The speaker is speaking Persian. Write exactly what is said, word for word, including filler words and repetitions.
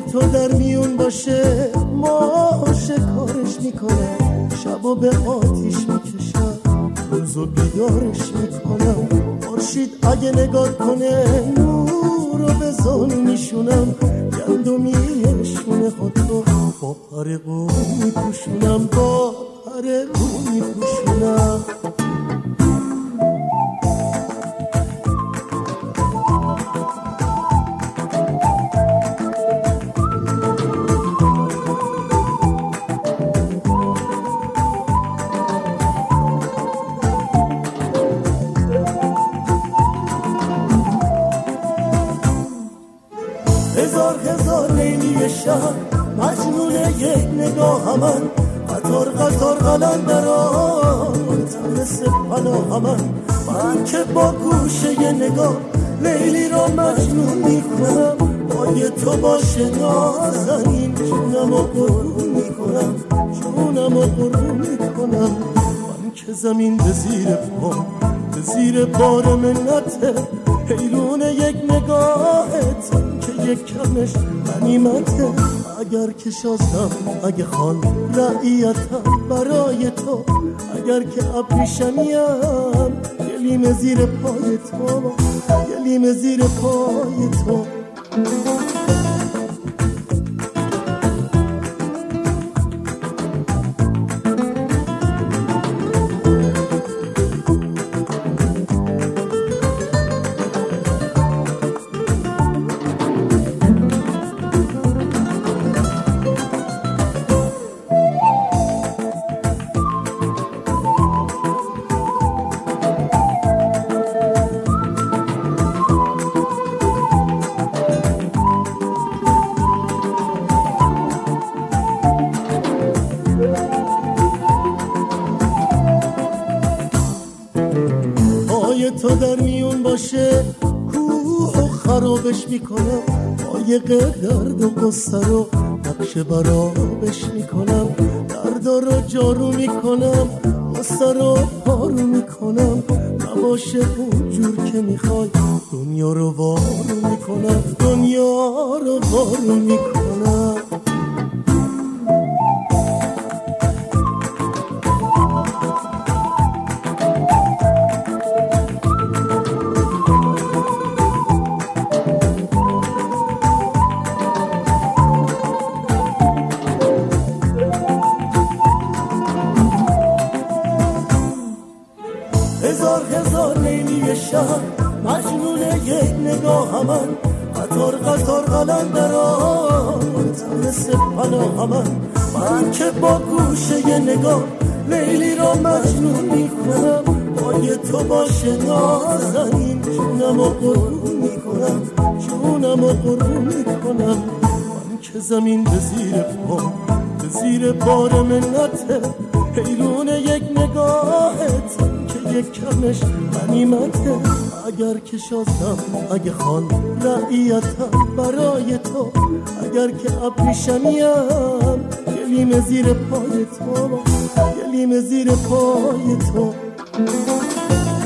تو در میون باشه ما شکارش میکنم، شبو به آتیش میکشم روزو بیدارش میکنم. خورشید اگه نگاه کنه نور رو به زانو میشونم، گندمیشونه خودتو با پر قو میپوشونم، با پر قو میپوشونم. هزار هزار لیلی شب مجنون یک نگاه من، قطار قطار قلندران تنس پناه من. من که با گوشه ی نگاه لیلی را مجنون میکنم، پای تو باشه نازنین جونم و قربون میکنم، جونم و قربون میکنم. من که زمین به زیر پام به زیر بار منته، حیرون یک نگاهت که یک کمش غنیمته. اگر که شازم اگه خان رعیتم برای تو، اگر که ابریشمیم گلیم زیر پای تو، گلیم زیر پای تو. تو در میون باشه کوه و خرابش میکنم، قایق درد و قصه رو نقش برابش میکنم، دردا رو جارو میکنم قصه رو پارو میکنم. نباشه اونجور که میخوای دنیا رو وارو میکنم، دنیا رو وارو میکنم. هزار هزار لیلی شب مجنون یک نگاه من، قطار قطار قلندران تنس پناه من. من که با گوشه ی نگاه لیلی را مجنون میکنم، پای تو باشه نازنین جونم و قربون میکنم، جونم و قربون میکنم. من که زمین به زیر پام به زیر بار منته، حیرون یک نگاهت که یک کمش غنیمته. اگر که شازم اگه خان رعیتم برای تو، اگر که ابریشمیم گلیم زیر پای تو، گلیم زیر پای تو.